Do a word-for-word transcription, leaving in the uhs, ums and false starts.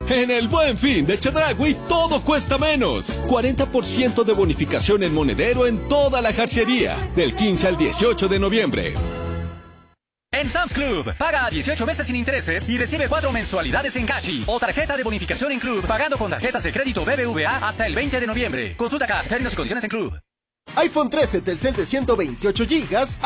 En el Buen Fin de Chedraui todo cuesta menos. cuarenta por ciento de bonificación en monedero en toda la jarcería. Del quince al dieciocho de noviembre. En Sam's Club, paga a dieciocho meses sin intereses y recibe cuatro mensualidades en Cashi o tarjeta de bonificación en Club, pagando con tarjetas de crédito B B V A hasta el veinte de noviembre. Consulta acá, términos y condiciones en Club. iPhone trece Telcel de ciento veintiocho gigas